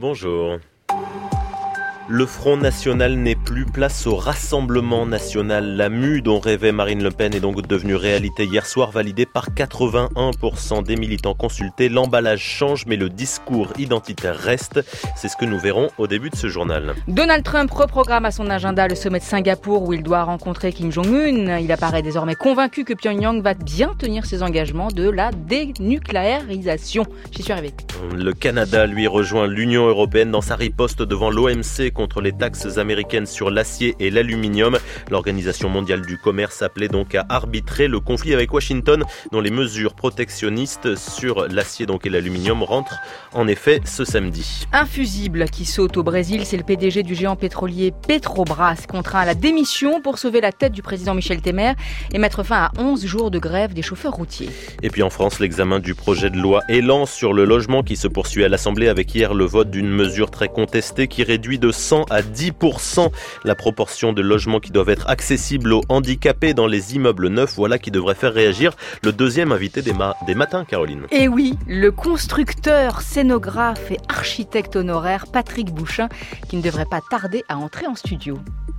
Bonjour. Le Front National n'est plus, place au Rassemblement National. La mue dont rêvait Marine Le Pen est donc devenue réalité hier soir, validée par 81% des militants consultés. L'emballage change, mais le discours identitaire reste. C'est ce que nous verrons au début de ce journal. Donald Trump reprogramme à son agenda le sommet de Singapour où il doit rencontrer Kim Jong-un. Il apparaît désormais convaincu que Pyongyang va bien tenir ses engagements de la dénucléarisation. J'y suis arrivée. Le Canada, lui, rejoint l'Union européenne dans sa riposte devant l'OMC contre les taxes américaines sur l'acier et l'aluminium. L'Organisation mondiale du commerce appelait donc à arbitrer le conflit avec Washington, dont les mesures protectionnistes sur l'acier et l'aluminium rentrent en effet ce samedi. Un fusible qui saute au Brésil, c'est le PDG du géant pétrolier Petrobras, contraint à la démission pour sauver la tête du président Michel Temer et mettre fin à 11 jours de grève des chauffeurs routiers. Et puis en France, l'examen du projet de loi Élan sur le logement qui se poursuit à l'Assemblée avec hier le vote d'une mesure très contestée qui réduit de 100 à 10% la proportion de logements qui doivent être accessibles aux handicapés dans les immeubles neufs. Voilà qui devrait faire réagir le deuxième invité des matins, Caroline. Et oui, le constructeur, scénographe et architecte honoraire Patrick Bouchin qui ne devrait pas tarder à entrer en studio.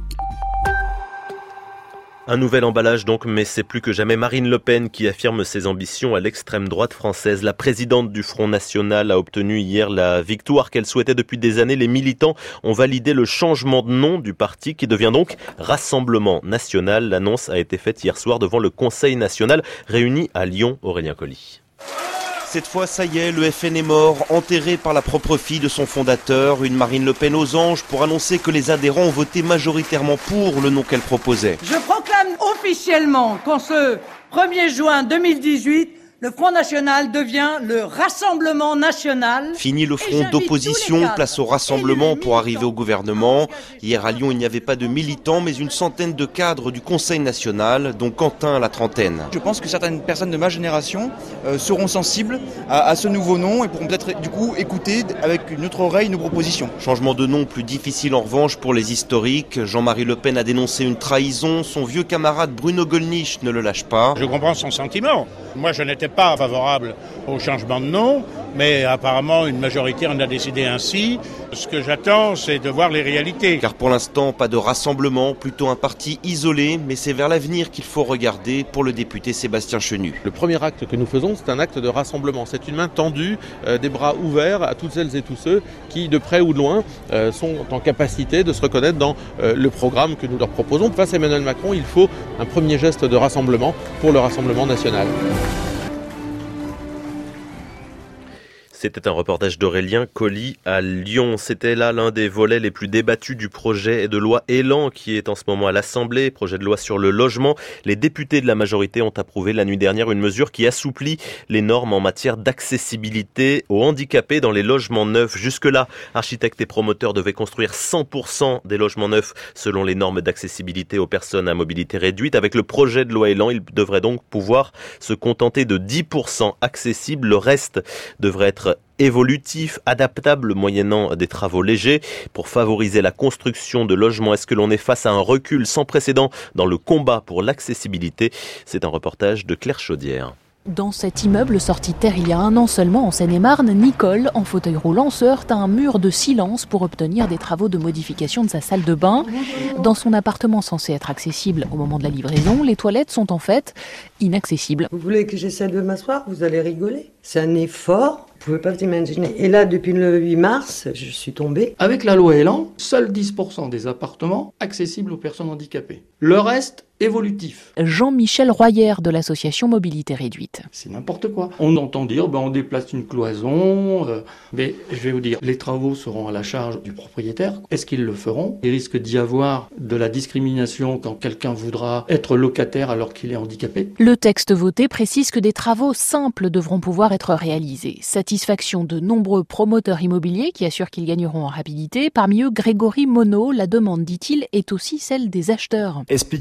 Un nouvel emballage donc, mais c'est plus que jamais Marine Le Pen qui affirme ses ambitions à l'extrême droite française. La présidente du Front National a obtenu hier la victoire qu'elle souhaitait depuis des années. Les militants ont validé le changement de nom du parti qui devient donc Rassemblement National. L'annonce a été faite hier soir devant le Conseil national réuni à Lyon. Aurélien Colli. Cette fois, ça y est, le FN est mort, enterré par la propre fille de son fondateur, une Marine Le Pen aux anges, pour annoncer que les adhérents ont voté majoritairement pour le nom qu'elle proposait. Je proclame officiellement qu'en ce 1er juin 2018, le Front National devient le Rassemblement National. Fini le front d'opposition, place au Rassemblement pour arriver au gouvernement. Hier à Lyon, il n'y avait pas de militants, mais une centaine de cadres du Conseil national, dont Quentin à la trentaine. Je pense que certaines personnes de ma génération seront sensibles à ce nouveau nom et pourront peut-être du coup écouter avec une autre oreille nos propositions. Changement de nom plus difficile en revanche pour les historiques. Jean-Marie Le Pen a dénoncé une trahison. Son vieux camarade Bruno Gollnisch ne le lâche pas. Je comprends son sentiment. Moi, je n'étais pas favorable au changement de nom, mais apparemment une majorité en a décidé ainsi. Ce que j'attends, c'est de voir les réalités. Car pour l'instant, pas de rassemblement, plutôt un parti isolé, mais c'est vers l'avenir qu'il faut regarder pour le député Sébastien Chenu. Le premier acte que nous faisons, c'est un acte de rassemblement. C'est une main tendue, des bras ouverts à toutes celles et tous ceux qui, de près ou de loin, sont en capacité de se reconnaître dans le programme que nous leur proposons. Face à Emmanuel Macron, il faut un premier geste de rassemblement pour le Rassemblement national. C'était un reportage d'Aurélien Colli à Lyon. C'était là l'un des volets les plus débattus du projet de loi Élan qui est en ce moment à l'Assemblée, projet de loi sur le logement. Les députés de la majorité ont approuvé la nuit dernière une mesure qui assouplit les normes en matière d'accessibilité aux handicapés dans les logements neufs. Jusque-là, architectes et promoteurs devaient construire 100% des logements neufs selon les normes d'accessibilité aux personnes à mobilité réduite. Avec le projet de loi Élan, ils devraient donc pouvoir se contenter de 10% accessibles. Le reste devrait être évolutif, adaptable moyennant des travaux légers pour favoriser la construction de logements. Est-ce que l'on est face à un recul sans précédent dans le combat pour l'accessibilité ? C'est un reportage de Claire Chaudière. Dans cet immeuble sorti de terre il y a 1 an seulement en Seine-et-Marne, Nicole, en fauteuil roulant, se heurte à un mur de silence pour obtenir des travaux de modification de sa salle de bain. Dans son appartement censé être accessible au moment de la livraison, les toilettes sont en fait inaccessibles. Vous voulez que j'essaie de m'asseoir ? Vous allez rigoler. C'est un effort, vous pouvez pas vous imaginer. Et là, depuis le 8 mars, je suis tombée. Avec la loi Élan, seuls 10% des appartements accessibles aux personnes handicapées. Le reste, évolutif. Jean-Michel Royer de l'association Mobilité Réduite. C'est n'importe quoi. On entend dire, on déplace une cloison, mais je vais vous dire, les travaux seront à la charge du propriétaire. Est-ce qu'ils le feront ? Il risque d'y avoir de la discrimination quand quelqu'un voudra être locataire alors qu'il est handicapé. Le texte voté précise que des travaux simples devront pouvoir être réalisés. Satisfaction de nombreux promoteurs immobiliers qui assurent qu'ils gagneront en rapidité. Parmi eux, Grégory Monod. La demande, dit-il, est aussi celle des acheteurs. Expliquer à une personne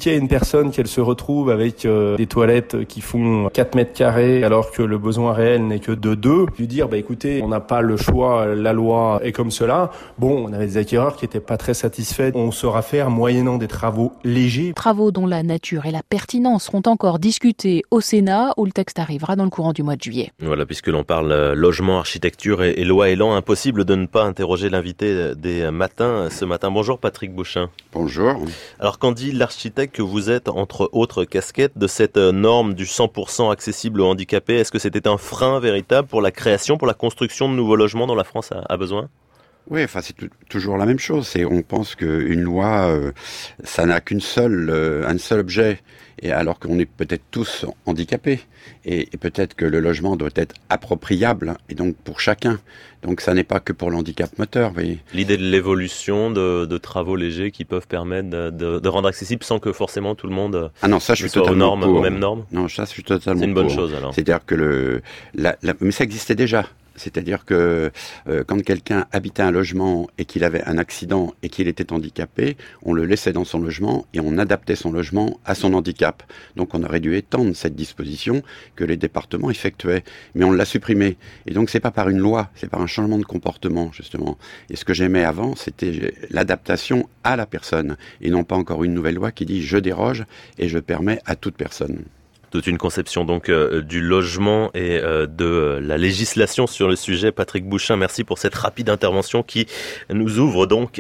personne qu'elle se retrouve avec des toilettes qui font 4 mètres carrés alors que le besoin réel n'est que de 2, lui dire écoutez, on n'a pas le choix, la loi est comme cela. Bon, on avait des acquéreurs qui n'étaient pas très satisfaits. On saura faire moyennant des travaux légers. Travaux dont la nature et la pertinence seront encore discutés au Sénat où le texte arrivera dans le courant du mois de juillet. Voilà, puisque l'on parle logement, architecture et loi Elan, impossible de ne pas interroger l'invité des matins ce matin. Bonjour Patrick Bouchin. Bonjour. Alors qu'en dit l'architecte que vous êtes, entre autres casquettes, de cette norme du 100% accessible aux handicapés? Est-ce que c'était un frein véritable pour la création, pour la construction de nouveaux logements dont la France a besoin? Oui, enfin c'est toujours la même chose. On pense qu'une loi, ça n'a un seul objet, et alors qu'on est peut-être tous handicapés, et peut-être que le logement doit être appropriable, et donc pour chacun. Donc ça n'est pas que pour le handicap moteur. Vous voyez. L'idée de l'évolution de travaux légers qui peuvent permettre de rendre accessible sans que forcément tout le monde soit aux mêmes normes. Non, ça je suis totalement. C'est une bonne chose alors. C'est-à-dire que mais ça existait déjà. C'est-à-dire que quand quelqu'un habitait un logement et qu'il avait un accident et qu'il était handicapé, on le laissait dans son logement et on adaptait son logement à son handicap. Donc on aurait dû étendre cette disposition que les départements effectuaient, mais on l'a supprimée. Et donc c'est pas par une loi, c'est par un changement de comportement justement. Et ce que j'aimais avant, c'était l'adaptation à la personne et non pas encore une nouvelle loi qui dit je déroge et je permets à toute personne. Toute une conception donc du logement et de la législation sur le sujet. Patrick Bouchin, merci pour cette rapide intervention qui nous ouvre donc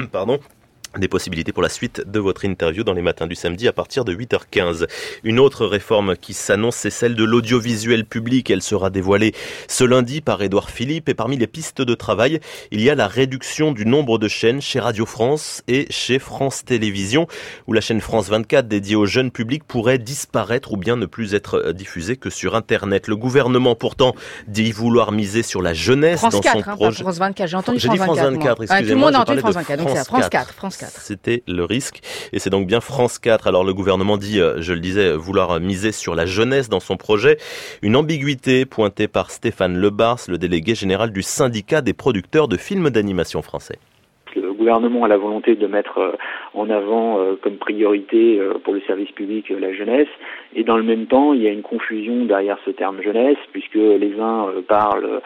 des possibilités pour la suite de votre interview dans les matins du samedi à partir de 8h15. Une autre réforme qui s'annonce, c'est celle de l'audiovisuel public. Elle sera dévoilée ce lundi par Édouard Philippe. Et parmi les pistes de travail, il y a la réduction du nombre de chaînes chez Radio France et chez France Télévisions, où la chaîne France 24 dédiée au jeune public pourrait disparaître ou bien ne plus être diffusée que sur Internet. Le gouvernement pourtant dit vouloir miser sur la jeunesse France dans 4, son projet. France 24, j'ai entendu France 24. France 24, excusez-moi, tout le monde a entendu France France 24, donc c'est France 4. France 4. C'était le risque. Et c'est donc bien France 4. Alors le gouvernement dit, je le disais, vouloir miser sur la jeunesse dans son projet. Une ambiguïté pointée par Stéphane Lebars, le délégué général du syndicat des producteurs de films d'animation français. Le gouvernement a la volonté de mettre en avant comme priorité pour le service public la jeunesse, et dans le même temps il y a une confusion derrière ce terme jeunesse, puisque les uns parlent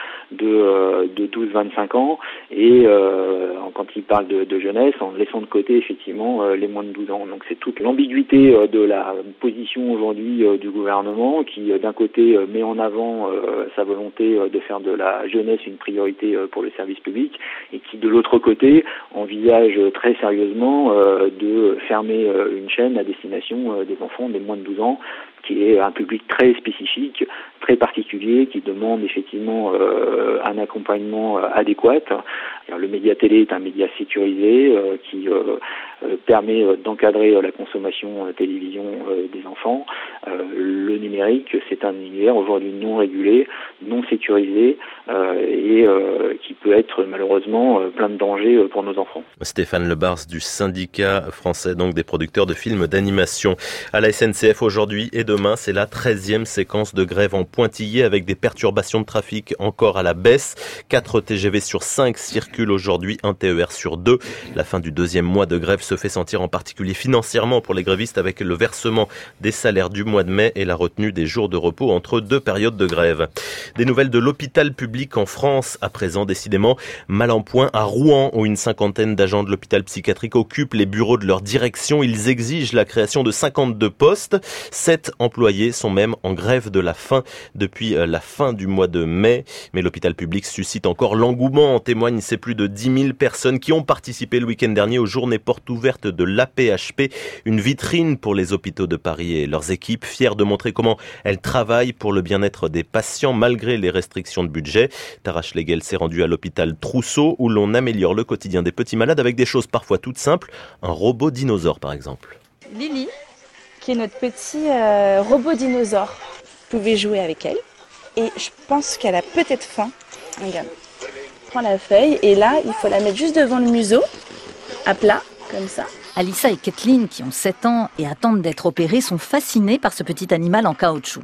de 12-25 ans et quand ils parlent de jeunesse en laissant de côté effectivement les moins de 12 ans. Donc c'est toute l'ambiguïté de la position aujourd'hui du gouvernement qui d'un côté met en avant sa volonté de faire de la jeunesse une priorité pour le service public, et qui de l'autre côté envisage très sérieusement de fermer une chaîne à destination des enfants des moins de 12 ans, qui est un public très spécifique, très particulier, qui demande effectivement un accompagnement adéquat. Le média télé est un média sécurisé qui permet d'encadrer la consommation télévision des enfants. Le numérique, c'est un univers aujourd'hui non régulé, non sécurisé et qui peut être malheureusement plein de dangers pour nos enfants. Stéphane Lebars du syndicat français donc des producteurs de films d'animation. À la SNCF aujourd'hui et demain, c'est la 13e séquence de grève en pointillé avec des perturbations de trafic encore à la baisse. 4 TGV sur 5 circulent aujourd'hui, 1 TER sur 2. La fin du 2e mois de grève se fait sentir en particulier financièrement pour les grévistes avec le versement des salaires du mois de mai et la retenue des jours de repos entre 2 périodes de grève. Des nouvelles de l'hôpital public en France à présent, décidément mal en point à Rouen où une cinquantaine d'agents de l'hôpital psychiatrique occupent les bureaux de leur direction. Ils exigent la création de 52 postes. 7 employés sont même en grève de la faim depuis la fin du mois de mai. Mais l'hôpital public suscite encore l'engouement. En témoignent ces plus de 10 000 personnes qui ont participé le week-end dernier aux journées portes ouvertes de l'AP-HP, une vitrine pour les hôpitaux de Paris et leurs équipes, fiers de montrer comment elles travaillent pour le bien-être des patients malgré les restrictions de budget. Tara Schlegel s'est rendue à l'hôpital Trousseau où l'on améliore le quotidien des petits malades avec des choses parfois toutes simples, un robot dinosaure par exemple. Lily, qui est notre petit robot dinosaure. Vous pouvez jouer avec elle et je pense qu'elle a peut-être faim. Regarde, prends la feuille et là il faut la mettre juste devant le museau, à plat, comme ça. Alissa et Kathleen, qui ont 7 ans et attendent d'être opérées, sont fascinées par ce petit animal en caoutchouc.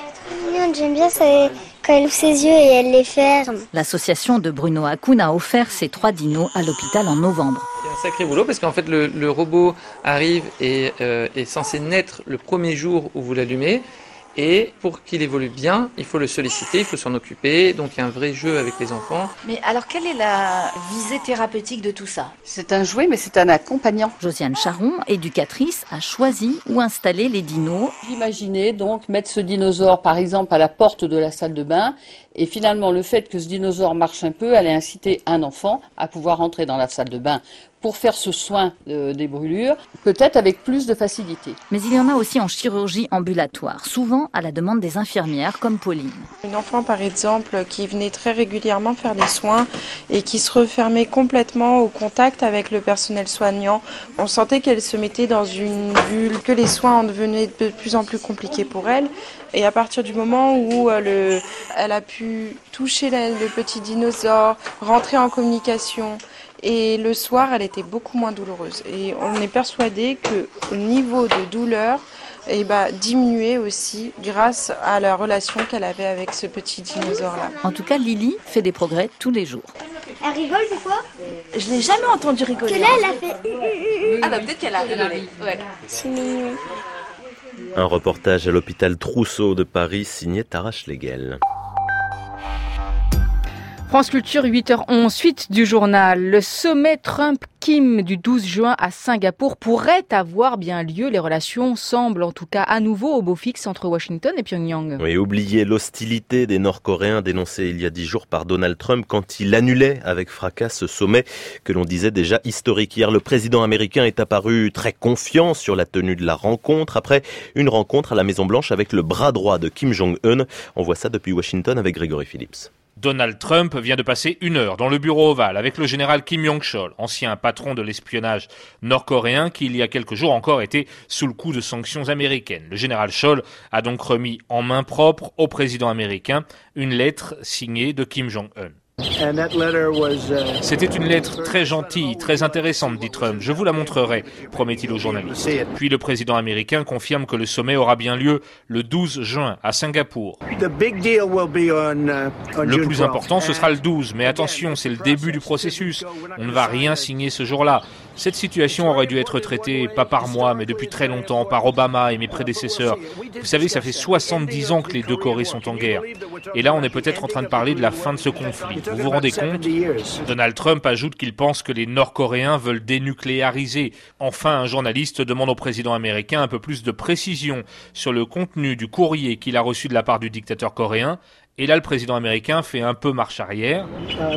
J'aime bien quand elle ouvre ses yeux et elle les ferme. L'association de Bruno Hakoun a offert ces 3 dinos à l'hôpital en novembre. un sacré boulot parce qu'en fait le robot arrive et est censé naître le premier jour où vous l'allumez. Et pour qu'il évolue bien, il faut le solliciter, il faut s'en occuper. Donc il y a un vrai jeu avec les enfants. Mais alors quelle est la visée thérapeutique de tout ça ? C'est un jouet, mais c'est un accompagnant. Josiane Charon, éducatrice, a choisi où installer les dinos. Imaginez donc mettre ce dinosaure par exemple à la porte de la salle de bain. Et finalement, le fait que ce dinosaure marche un peu allait inciter un enfant à pouvoir entrer dans la salle de bain pour faire ce soin des brûlures, peut-être avec plus de facilité. Mais il y en a aussi en chirurgie ambulatoire, souvent à la demande des infirmières comme Pauline. Une enfant par exemple qui venait très régulièrement faire des soins et qui se refermait complètement au contact avec le personnel soignant. On sentait qu'elle se mettait dans une bulle, que les soins en devenaient de plus en plus compliqués pour elle. Et à partir du moment où elle a pu toucher le petit dinosaure, rentrer en communication, et le soir, elle était beaucoup moins douloureuse. Et on est persuadé que le niveau de douleur diminuait aussi grâce à la relation qu'elle avait avec ce petit dinosaure-là. En tout cas, Lily fait des progrès tous les jours. Elle rigole des fois ? Je l'ai jamais entendu rigoler. Que là, elle a fait... Ah bah peut-être qu'elle a rigolé. Ouais. C'est mignon. Un reportage à l'hôpital Trousseau de Paris signé Tara Schlegel. France Culture, 8h11, suite du journal. Le sommet Trump-Kim du 12 juin à Singapour pourrait avoir bien lieu. Les relations semblent en tout cas à nouveau au beau fixe entre Washington et Pyongyang. Oui, oubliez l'hostilité des Nord-Coréens dénoncée il y a 10 jours par Donald Trump quand il annulait avec fracas ce sommet que l'on disait déjà historique. Hier, le président américain est apparu très confiant sur la tenue de la rencontre après une rencontre à la Maison-Blanche avec le bras droit de Kim Jong-un. On voit ça depuis Washington avec Grégory Phillips. Donald Trump vient de passer 1 heure dans le bureau ovale avec le général Kim Yong-chol, ancien patron de l'espionnage nord-coréen qui il y a quelques jours encore était sous le coup de sanctions américaines. Le général Chol a donc remis en main propre au président américain une lettre signée de Kim Jong-un. C'était une lettre très gentille, très intéressante, dit Trump. Je vous la montrerai, promet-il aux journalistes. Puis le président américain confirme que le sommet aura bien lieu le 12 juin à Singapour. Le plus important, ce sera le 12. Mais attention, c'est le début du processus. On ne va rien signer ce jour-là. Cette situation aurait dû être traitée, pas par moi, mais depuis très longtemps, par Obama et mes prédécesseurs. Vous savez, ça fait 70 ans que les deux Corées sont en guerre. Et là, on est peut-être en train de parler de la fin de ce conflit. Vous vous rendez compte ? Donald Trump ajoute qu'il pense que les Nord-Coréens veulent dénucléariser. Enfin, un journaliste demande au président américain un peu plus de précision sur le contenu du courrier qu'il a reçu de la part du dictateur coréen. Et là, le président américain fait un peu marche arrière.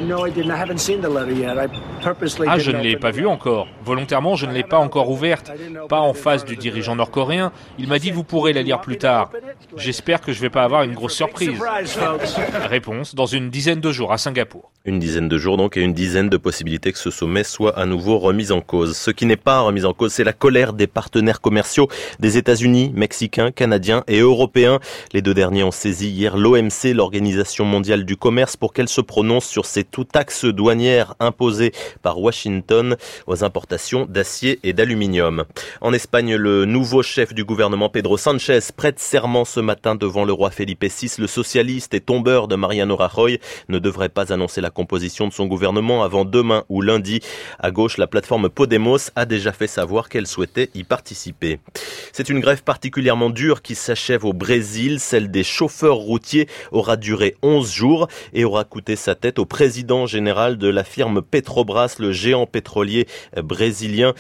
Ah, je ne l'ai pas vue encore. Volontairement, je ne l'ai pas encore ouverte. Pas en face du dirigeant nord-coréen. Il m'a dit, vous pourrez la lire plus tard. J'espère que je ne vais pas avoir une grosse surprise. Réponse, dans une dizaine de jours à Singapour. Une dizaine de jours donc et une dizaine de possibilités que ce sommet soit à nouveau remis en cause. Ce qui n'est pas remis en cause, c'est la colère des partenaires commerciaux des États-Unis, Mexicains, Canadiens et Européens. Les deux derniers ont saisi hier l'OMC, l'Organisation mondiale du commerce, pour qu'elle se prononce sur ces taxes douanières imposées par Washington aux importations d'acier et d'aluminium. En Espagne, le nouveau chef du gouvernement, Pedro Sánchez, prête serment ce matin devant le roi Felipe VI. Le socialiste et tombeur de Mariano Rajoy ne devrait pas annoncer la composition de son gouvernement avant demain ou lundi. À gauche, la plateforme Podemos a déjà fait savoir qu'elle souhaitait y participer. C'est une grève particulièrement dure qui s'achève au Brésil. Celle des chauffeurs routiers aura duré 11 jours et aura coûté sa tête au président général de la firme Petrobras, le géant pétrolier brésilien,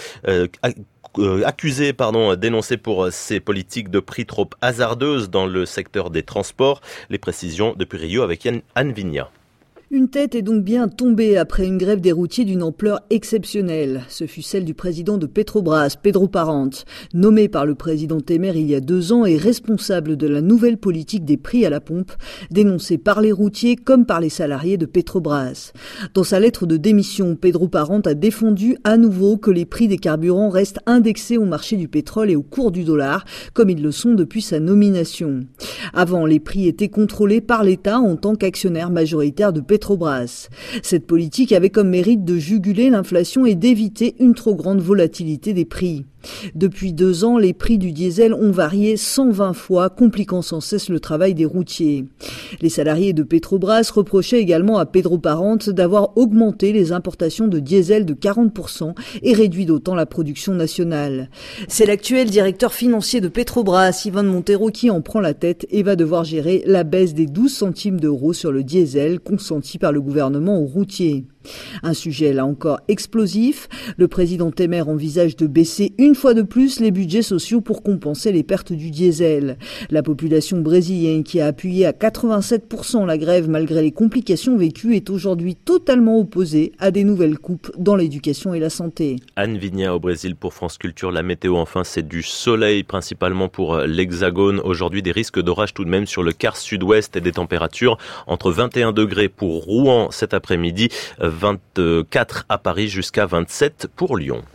dénoncé pour ses politiques de prix trop hasardeuses dans le secteur des transports. Les précisions depuis Rio avec Anne Vigna. Une tête est donc bien tombée après une grève des routiers d'une ampleur exceptionnelle. Ce fut celle du président de Petrobras, Pedro Parente, nommé par le président Temer il y a 2 ans et responsable de la nouvelle politique des prix à la pompe, dénoncée par les routiers comme par les salariés de Petrobras. Dans sa lettre de démission, Pedro Parente a défendu à nouveau que les prix des carburants restent indexés au marché du pétrole et au cours du dollar, comme ils le sont depuis sa nomination. Avant, les prix étaient contrôlés par l'État en tant qu'actionnaire majoritaire de Petrobras. Petrobras. Cette politique avait comme mérite de juguler l'inflation et d'éviter une trop grande volatilité des prix. Depuis 2 ans, les prix du diesel ont varié 120 fois, compliquant sans cesse le travail des routiers. Les salariés de Petrobras reprochaient également à Pedro Parente d'avoir augmenté les importations de diesel de 40% et réduit d'autant la production nationale. C'est l'actuel directeur financier de Petrobras, Iván Montero, qui en prend la tête et va devoir gérer la baisse des 12 centimes d'euros sur le diesel consentie par le gouvernement aux routiers. Un sujet là encore explosif. Le président Temer envisage de baisser une fois de plus les budgets sociaux pour compenser les pertes du diesel. La population brésilienne, qui a appuyé à 87% la grève malgré les complications vécues, est aujourd'hui totalement opposée à des nouvelles coupes dans l'éducation et la santé. Anne Vigna au Brésil pour France Culture. La météo, enfin, c'est du soleil principalement pour l'Hexagone. Aujourd'hui, des risques d'orage tout de même sur le quart sud-ouest et des températures entre 21 degrés pour Rouen cet après-midi, 24 à Paris jusqu'à 27 pour Lyon.